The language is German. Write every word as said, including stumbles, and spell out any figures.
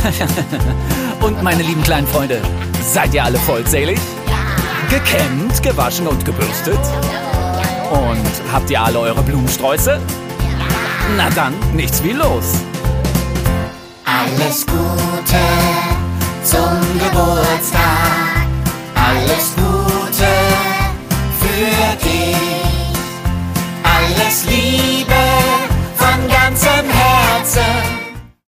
Und meine lieben kleinen Freunde, seid ihr alle vollzählig? Gekämmt, gewaschen und gebürstet? Und habt ihr alle eure Blumensträuße? Na dann, nichts wie los. Alles gut.